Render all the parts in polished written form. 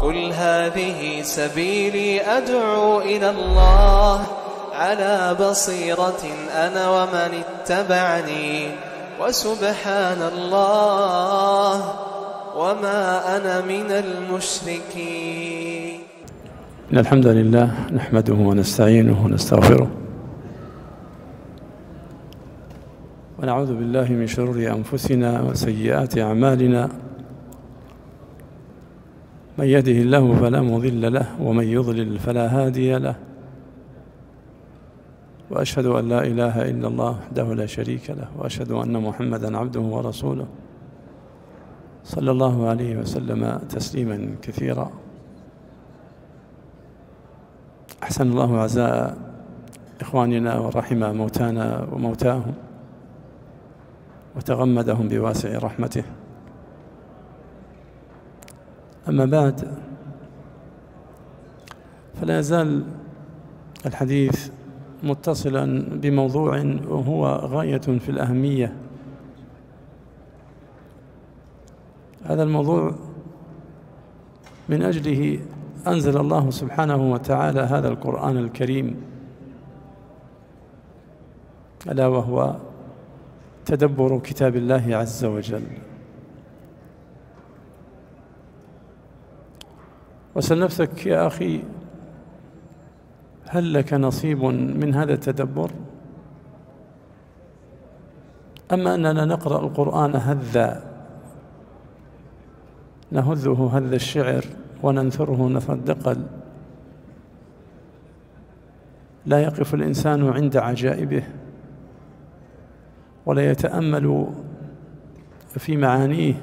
قل هذه سبيلي أدعو إلى الله على بصيرة أنا ومن اتبعني وسبحان الله وما أنا من المشركين. إن الحمد لله نحمده ونستعينه ونستغفره ونعوذ بالله من شرور أنفسنا وسيئات أعمالنا، من يهده الله فلا مضل له ومن يضلل فلا هادي له، وأشهد أن لا إله إلا الله وحده لا شريك له، وأشهد أن محمدًا عبده ورسوله صلى الله عليه وسلم تسليمًا كثيرا. أحسن الله عزاء إخواننا ورحم موتانا وموتاهم وتغمدهم بواسع رحمته. أما بعد، فلا يزال الحديث متصلا بموضوع وهو غاية في الأهمية. هذا الموضوع من أجله أنزل الله سبحانه وتعالى هذا القرآن الكريم، ألا وهو تدبر كتاب الله عز وجل. واسأل نفسك يا أخي، هل لك نصيب من هذا التدبر؟ أما أننا نقرأ القرآن هذا، نهذه هذ الشعر وننثره نثر الدقل، لا يقف الإنسان عند عجائبه ولا يتأمل في معانيه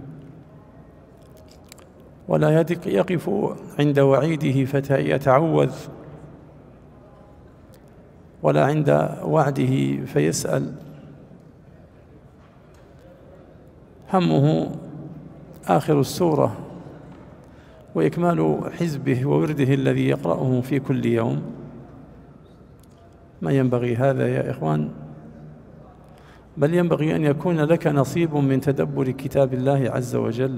ولا يقف عند وعيده فيتعوذ ولا عند وعده فيسأل. همه آخر السورة وإكمال حزبه وورده الذي يقرأه في كل يوم. ما ينبغي هذا يا إخوان، بل ينبغي أن يكون لك نصيب من تدبر كتاب الله عز وجل.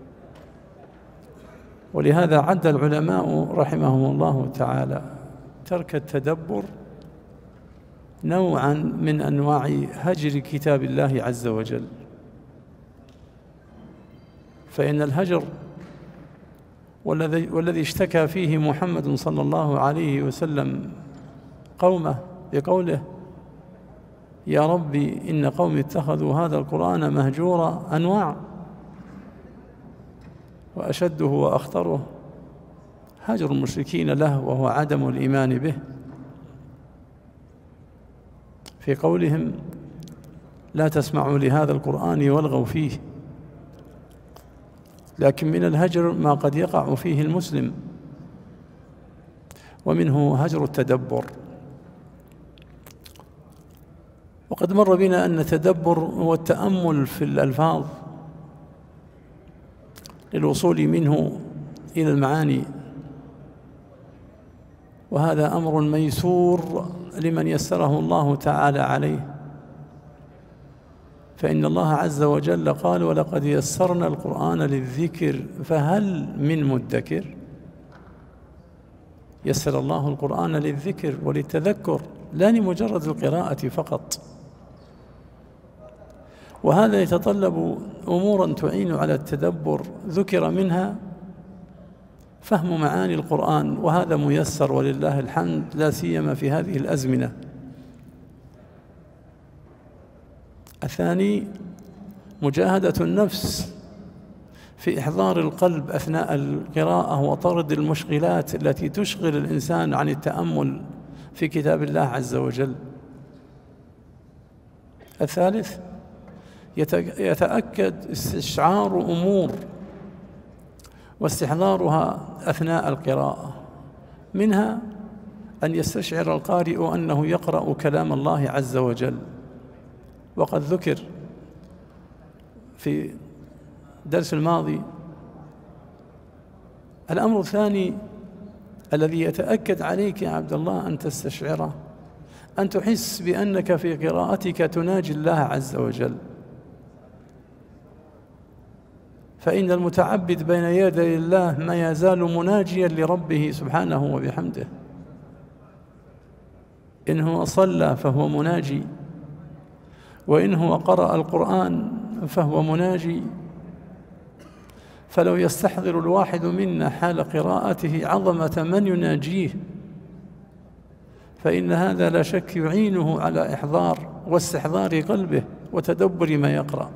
ولهذا عد العلماء رحمهم الله تعالى ترك التدبر نوعا من أنواع هجر كتاب الله عز وجل. فإن الهجر والذي اشتكى فيه محمد صلى الله عليه وسلم قومه بقوله: يا ربي إن قومي اتخذوا هذا القرآن مهجورا، أنواع، وأشده وأخطره هجر المشركين له وهو عدم الإيمان به، في قولهم: لا تسمعوا لهذا القرآن والغوا فيه. لكن من الهجر ما قد يقع فيه المسلم، ومنه هجر التدبر. وقد مر بنا أن التدبر هو التأمل في الألفاظ للوصول منه إلى المعاني، وهذا أمر ميسور لمن يسره الله تعالى عليه. فإن الله عز وجل قال: ولقد يسرنا القرآن للذكر فهل من مدكر. يسر الله القرآن للذكر وللتذكر، لا لمجرد القراءة فقط. وهذا يتطلب أمورا تعين على التدبر، ذكر منها فهم معاني القرآن، وهذا ميسر ولله الحمد، لا سيما في هذه الأزمنة. الثاني مجاهدة النفس في إحضار القلب أثناء القراءة وطرد المشغلات التي تشغل الإنسان عن التأمل في كتاب الله عز وجل. الثالث يتأكد استشعار أمور واستحضارها أثناء القراءة، منها أن يستشعر القارئ أنه يقرأ كلام الله عز وجل، وقد ذكر في الدرس الماضي. الأمر الثاني الذي يتأكد عليك يا عبد الله أن تستشعره، أن تحس بأنك في قراءتك تناجي الله عز وجل. فإن المتعبد بين يدي الله ما يزال مناجيا لربه سبحانه وبحمده. إن هو صلى فهو مناجي، وإن هو قرأ القرآن فهو مناجي. فلو يستحضر الواحد منا حال قراءته عظمة من يناجيه فإن هذا لا شك يعينه على إحضار واستحضار قلبه وتدبر ما يقرأ.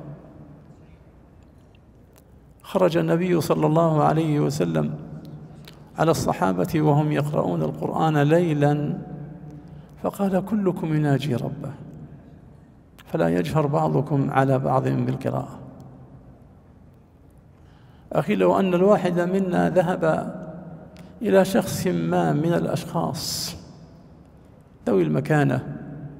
خرج النبي صلى الله عليه وسلم على الصحابة وهم يقرؤون القرآن ليلا فقال: كلكم يناجي ربه فلا يجهر بعضكم على بعض بالقراءة. أخي، لو أن الواحد منا ذهب إلى شخص ما من الأشخاص ذوي المكانة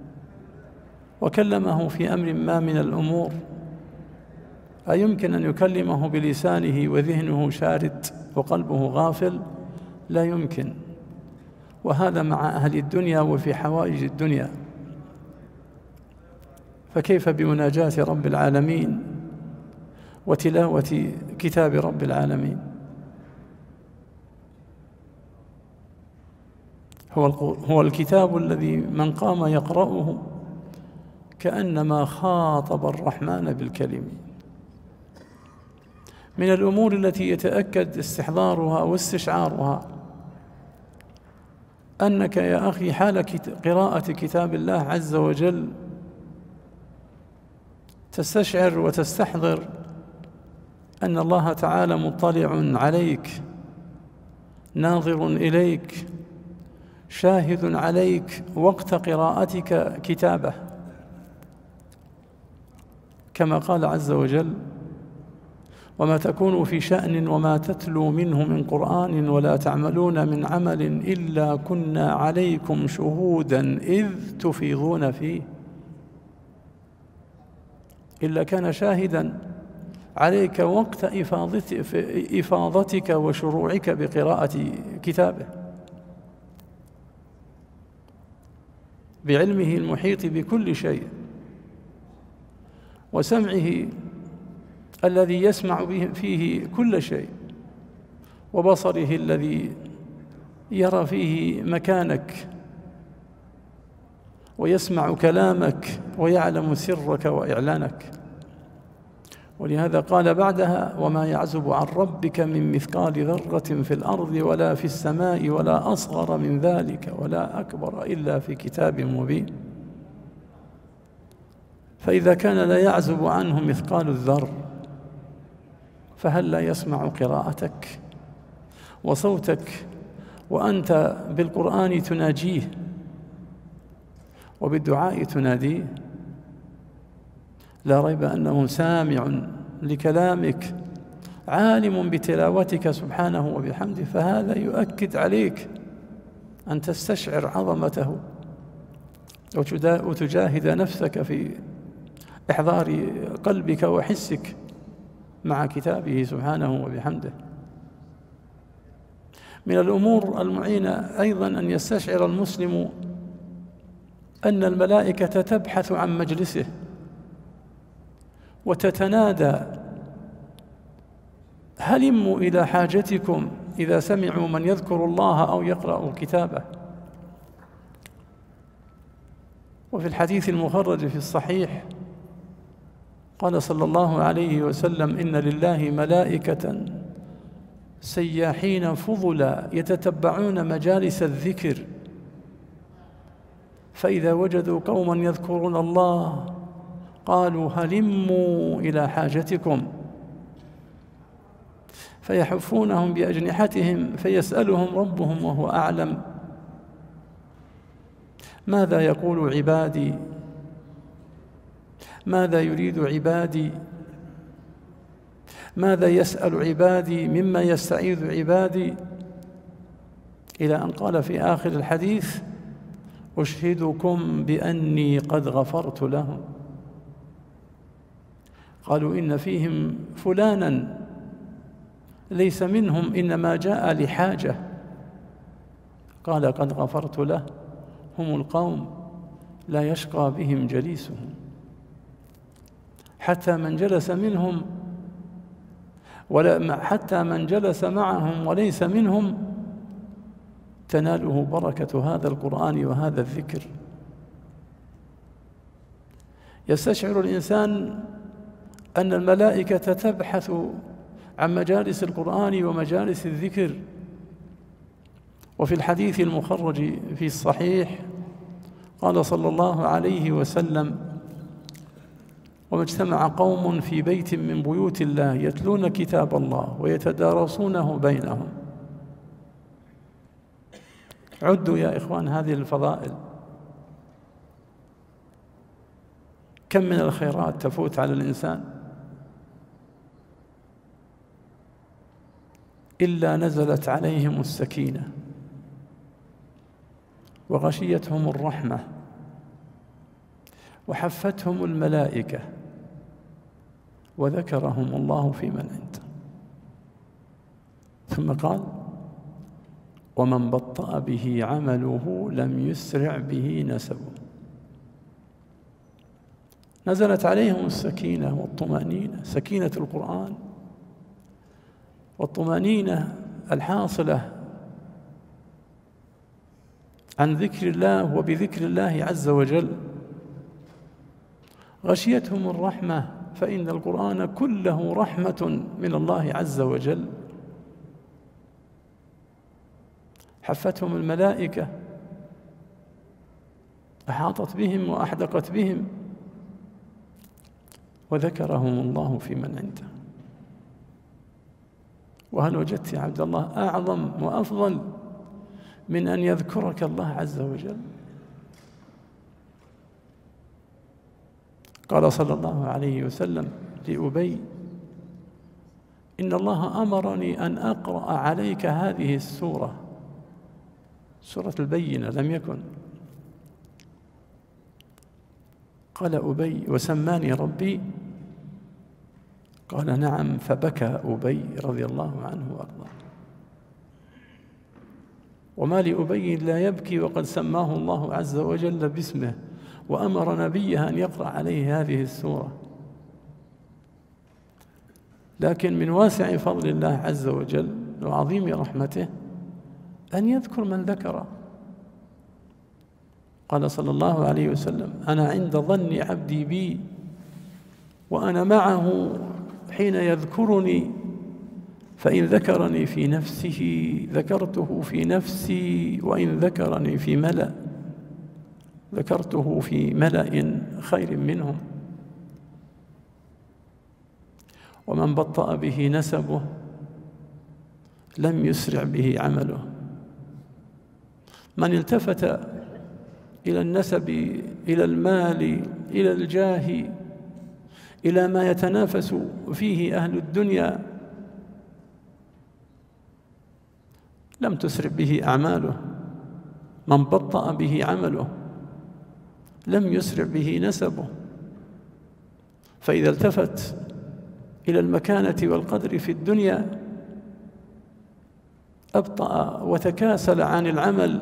وكلمه في أمر ما من الأمور، أيمكن أن يكلمه بلسانه وذهنه شارد وقلبه غافل؟ لا يمكن. وهذا مع أهل الدنيا وفي حوائج الدنيا، فكيف بمناجاة رب العالمين وتلاوة كتاب رب العالمين؟ هو الكتاب الذي من قام يقرأه كأنما خاطب الرحمن بالكلم. من الأمور التي يتأكد استحضارها واستشعارها أنك يا أخي حال قراءة كتاب الله عز وجل تستشعر وتستحضر أن الله تعالى مطلع عليك، ناظر إليك، شاهد عليك وقت قراءتك كتابه، كما قال عز وجل: وما تكونوا في شأن وما تتلو منه من قرآن ولا تعملون من عمل إلا كنا عليكم شهودا إذ تفيضون فيه. إلا كان شاهدا عليك وقت إفاضتك وشروعك بقراءة كتابه، بعلمه المحيط بكل شيء، وسمعه الذي يسمع فيه كل شيء، وبصره الذي يرى فيه مكانك ويسمع كلامك ويعلم سرك وإعلانك. ولهذا قال بعدها: وما يعزب عن ربك من مثقال ذرة في الأرض ولا في السماء ولا أصغر من ذلك ولا أكبر إلا في كتاب مبين. فإذا كان لا يعزب عنه مثقال الذر فهل لا يسمع قراءتك وصوتك وأنت بالقرآن تناجيه وبالدعاء تناديه؟ لا ريب أنه سامع لكلامك، عالم بتلاوتك سبحانه وبحمده، فهذا يؤكد عليك أن تستشعر عظمته وتجاهد نفسك في إحضار قلبك وحسك مع كتابه سبحانه وبحمده. من الأمور المعينة أيضا أن يستشعر المسلم أن الملائكة تبحث عن مجلسه وتتنادى: هلموا إلى حاجتكم، إذا سمعوا من يذكر الله أو يقرأ كتابه. وفي الحديث المخرج في الصحيح قال صلى الله عليه وسلم: إن لله ملائكة سياحين فضلا يتتبعون مجالس الذكر، فإذا وجدوا قوما يذكرون الله قالوا هلموا إلى حاجتكم، فيحفونهم بأجنحتهم فيسألهم ربهم وهو أعلم: ماذا يقول عبادي؟ ماذا يريد عبادي؟ ماذا يسأل عبادي؟ مما يستعيذ عبادي؟ إلى أن قال في آخر الحديث: أشهدكم بأني قد غفرت لهم. قالوا: إن فيهم فلانا ليس منهم، إنما جاء لحاجة. قال: قد غفرت له. هم القوم لا يشقى بهم جليسهم، حتى من جلس منهم ولا حتى من جلس معهم وليس منهم تناله بركة هذا القرآن وهذا الذكر. يستشعر الإنسان أن الملائكة تبحث عن مجالس القرآن ومجالس الذكر. وفي الحديث المخرج في الصحيح قال صلى الله عليه وسلم: وما اجتمع قوم في بيت من بيوت الله يتلون كتاب الله ويتدارسونه بينهم. عدوا يا إخوان هذه الفضائل، كم من الخيرات تفوت على الإنسان إلا نزلت عليهم السكينة وغشيتهم الرحمة وحفتهم الملائكة وذكرهم الله في من عنده. ثم قال: ومن بطأ به عمله لم يسرع به نسبه. نزلت عليهم السكينة والطمأنينة، سكينة القرآن والطمأنينة الحاصلة عن ذكر الله وبذكر الله عز وجل. غشيتهم الرحمة، فإن القرآن كله رحمة من الله عز وجل. حفتهم الملائكة، أحاطت بهم وأحدقت بهم، وذكرهم الله في من عنده. وهل وجدت يا عبد الله أعظم وأفضل من أن يذكرك الله عز وجل؟ قال صلى الله عليه وسلم لأبي: إن الله أمرني أن أقرأ عليك هذه السورة، سورة البينة لم يكن. قال أبي: وسماني ربي؟ قال: نعم. فبكى أبي رضي الله عنه وأرضاه. وما لأبي لا يبكي وقد سماه الله عز وجل باسمه وأمر نبيه أن يقرأ عليه هذه السورة. لكن من واسع فضل الله عز وجل وعظيم رحمته أن يذكر من ذكره. قال صلى الله عليه وسلم: أنا عند ظن عبدي بي وأنا معه حين يذكرني، فإن ذكرني في نفسه ذكرته في نفسي، وإن ذكرني في ملأ ذكرته في ملأ خير منهم. ومن بطأ به نسبه لم يسرع به عمله. من التفت إلى النسب، إلى المال، إلى الجاه، إلى ما يتنافس فيه أهل الدنيا، لم تسرع به أعماله. من بطأ به عمله لم يسرع به نسبه. فإذا التفت إلى المكانة والقدر في الدنيا أبطأ وتكاسل عن العمل،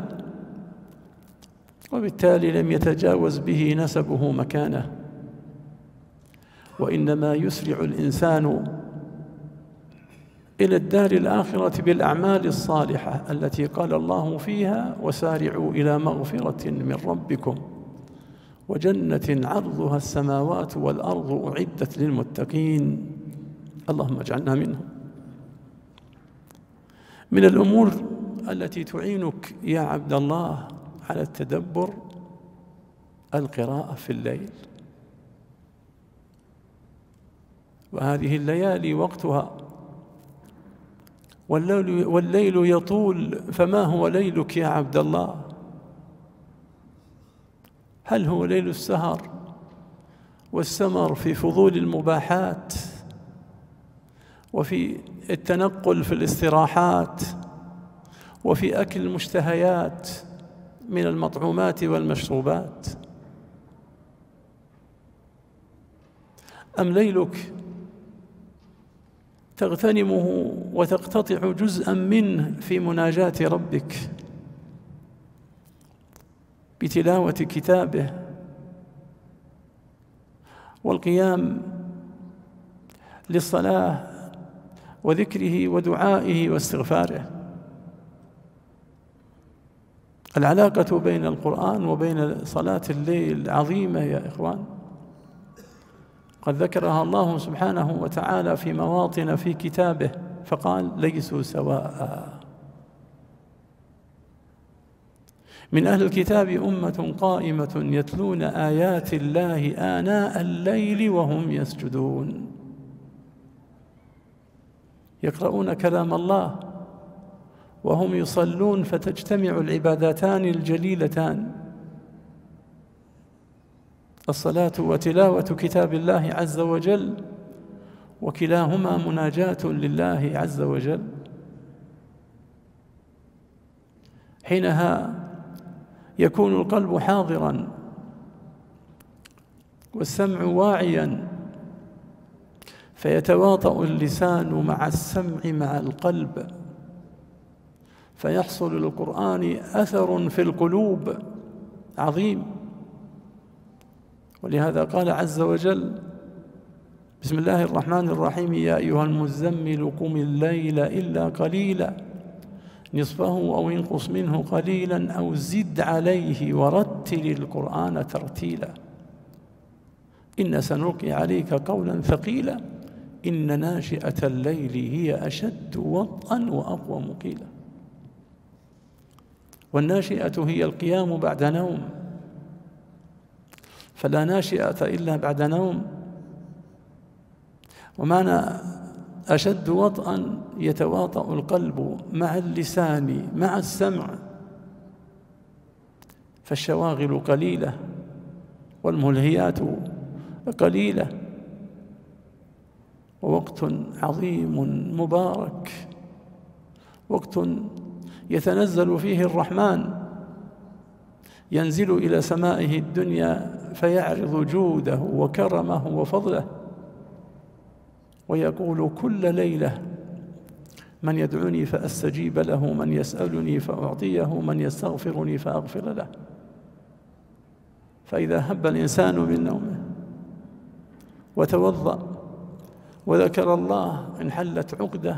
وبالتالي لم يتجاوز به نسبه مكانه. وإنما يسرع الإنسان إلى الدار الآخرة بالأعمال الصالحة التي قال الله فيها: وسارعوا إلى مغفرة من ربكم وجنة عرضها السماوات والأرض أعدت للمتقين. اللهم اجعلنا منهم. من الأمور التي تعينك يا عبد الله على التدبر القراءة في الليل، وهذه الليالي وقتها، والليل يطول. فما هو ليلك يا عبد الله؟ هل هو ليل السهر والسمر في فضول المباحات وفي التنقل في الاستراحات وفي أكل المشتهيات من المطعومات والمشروبات؟ أم ليلك تغتنمه وتقتطع جزءا منه في مناجاة ربك بتلاوة كتابه والقيام للصلاة وذكره ودعائه واستغفاره. العلاقة بين القرآن وبين صلاة الليل عظيمة يا إخوان، قد ذكرها الله سبحانه وتعالى في مواطن في كتابه فقال: ليسوا سواء. من أهل الكتاب أمة قائمة يتلون آيات الله آناء الليل وهم يسجدون، يقرؤون كلام الله وهم يصلون، فتجتمع العبادتان الجليلتان، الصلاة وتلاوة كتاب الله عز وجل، وكلاهما مناجاة لله عز وجل. حينها يكون القلب حاضراً والسمع واعياً، فيتواطأ اللسان مع السمع مع القلب، فيحصل للقرآن أثر في القلوب عظيم. ولهذا قال عز وجل: بسم الله الرحمن الرحيم: يا أيها المزمل قم الليل إلا قليلا نصفه أو انقص منه قليلا أو زد عليه ورتل القرآن ترتيلا إن سنلقي عليك قولا ثقيلا إن ناشئة الليل هي أشد وطئا وأقوم قيلا. والناشئة هي القيام بعد نوم، فلا ناشئة إلا بعد نوم. ومعنى أشد وطئا يتواطأ القلب مع اللسان مع السمع، فالشواغل قليلة والملهيات قليلة، ووقت عظيم مبارك، وقت يتنزل فيه الرحمن، ينزل إلى سمائه الدنيا فيعرض جوده وكرمه وفضله، ويقول كل ليلة: من يدعوني فأستجيب له، من يسألني فأعطيه، من يستغفرني فأغفر له. فإذا هب الإنسان من نومه وتوضأ وذكر الله انحلت عقده،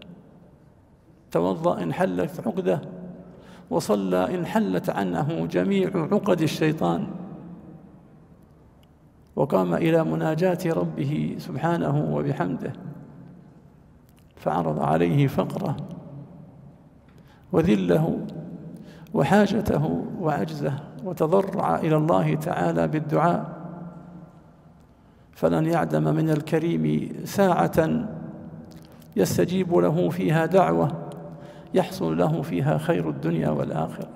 توضأ انحلت عقده، وصلى انحلت عنه جميع عقد الشيطان، وقام إلى مناجاة ربه سبحانه وبحمده، فعرض عليه فقره وذله وحاجته وعجزه، وتضرع إلى الله تعالى بالدعاء، فلن يعدم من الكريم ساعة يستجيب له فيها دعوة يحصل له فيها خير الدنيا والآخرة.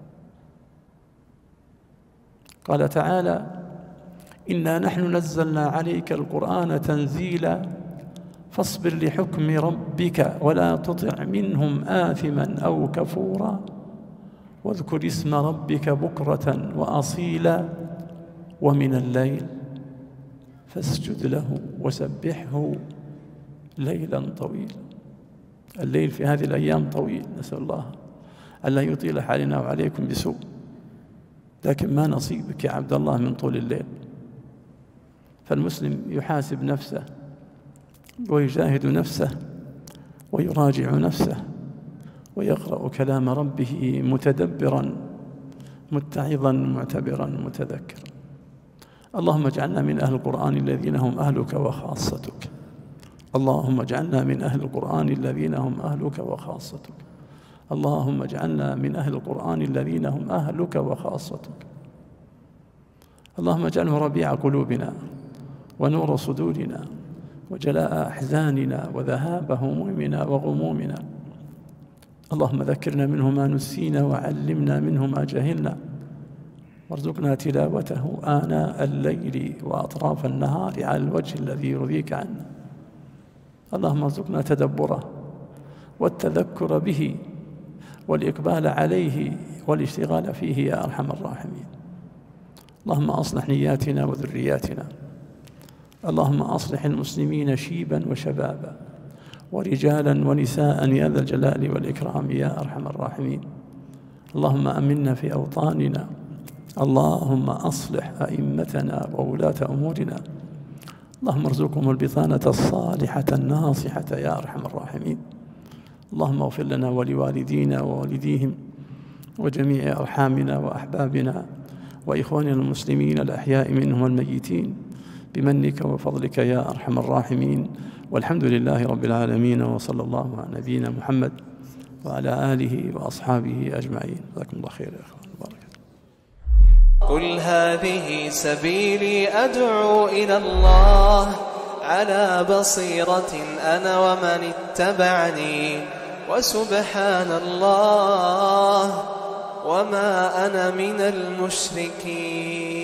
قال تعالى: إنا نحن نزلنا عليك القرآن تنزيلا فاصبر لحكم ربك ولا تطع منهم آثما أو كفورا واذكر اسم ربك بكرة وأصيلا ومن الليل فاسجد له وسبحه ليلا طويلا. الليل في هذه الأيام طويل، نسأل الله ألا يطيل علينا وعليكم بسوء، لكن ما نصيبك يا عبد الله من طول الليل. فالمسلم يحاسب نفسه ويجاهد نفسه ويراجع نفسه ويقرأ كلام ربه متدبرا متعظا معتبرا متذكرا. اللهم اجعلنا من أهل القرآن الذين هم أهلك وخاصتك. اللهم اجعلنا من أهل القرآن الذين هم أهلك وخاصتك. اللهم اجعلنا من أهل القرآن الذين هم أهلك وخاصتك. اللهم اجعله ربيع قلوبنا ونور صدورنا وجلاء أحزاننا وذهاب همومنا وغمومنا. اللهم ذكرنا منه ما نسينا وعلمنا منه ما جهلنا، وارزقنا تلاوته آناء الليل وأطراف النهار على الوجه الذي يرضيك عنا. اللهم ارزقنا تدبره والتذكر به والإقبال عليه والاشتغال فيه يا أرحم الراحمين. اللهم أصلح نياتنا وذرياتنا. اللهم أصلح المسلمين شيبا وشبابا ورجالا ونساء يا ذا الجلال والإكرام يا أرحم الراحمين. اللهم أمنا في أوطاننا. اللهم أصلح أئمتنا وولاة أمورنا. اللهم ارزقهم البطانة الصالحة الناصحة يا أرحم الراحمين. اللهم اغفر لنا ولوالدينا ووالديهم وجميع أرحامنا وأحبابنا وإخواننا المسلمين الأحياء منهم والميتين بمنك وفضلك يا أرحم الراحمين. والحمد لله رب العالمين، وصلى الله على نبينا محمد وعلى آله وأصحابه أجمعين. جزاكم الله خير يا أخوان. بارك. قل هذه سبيلي أدعو إلى الله على بصيرة أنا ومن اتبعني، وسبحان الله وما أنا من المشركين.